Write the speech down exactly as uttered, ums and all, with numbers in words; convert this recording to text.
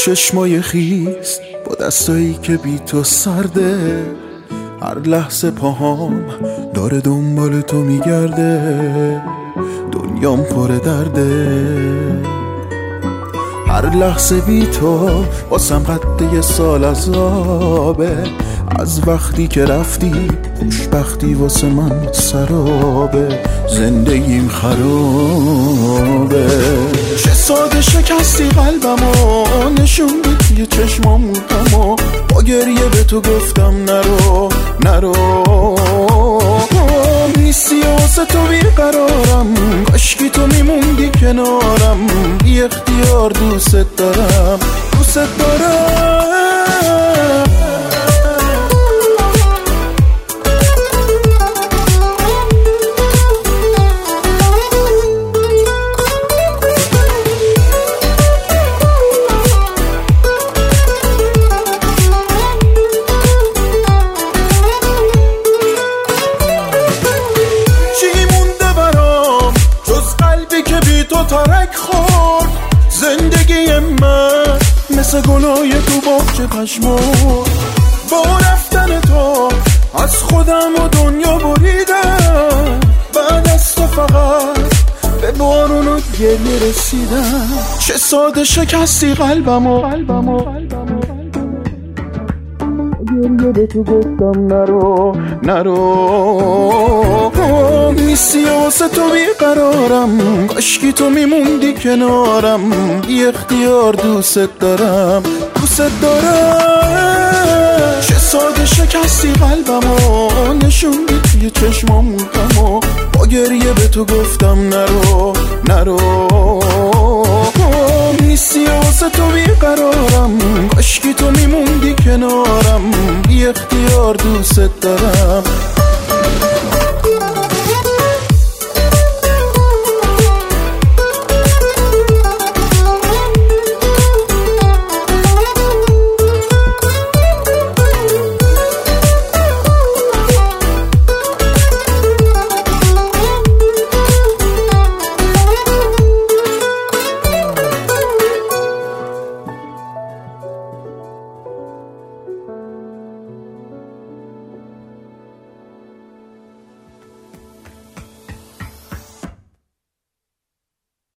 چشمای خیس با دستایی که بی تو سرده، هر لحظه پاهام داره دنبال تو میگرده، دنیام پر درده. هر لحظه بی تو واسم قد یه سال عذابه، از وقتی که رفتی خوشبختی واسه من سرابه، زندگیم خرابه. چه ساده شکستی قلبمو، نشون بدی یه چشمامو دمو، با گریه به تو گفتم نرو نرو. نیستی واسه تو بیقرارم، کاشکی تو میموندی کنارم، بی اختیار دوست دارم دوست دارم. ترک خورد زندگی من، مثل گلای تو باغچه پشمرد. با رفتن تو از خودم و دنیا بریدم، بعد از تو فقط به بارون و گریه رسیدم. چه ساده شکستی قلبمو، قلبمو گریه به تو گفتم نرو نرو. نیستی واسه تو بیقرارم، کاشکی تو میموندی کنارم، بی اختیار دوست دارم دوست دارم. چه ساده شکستی قلبمو، نشون بدی چشمامو دمو، با گریه به تو گفتم نرو نرو. نیستی واسه تو بیقرارم، کاشکی تو میموندی کنارم، بی اختیار دوست دارم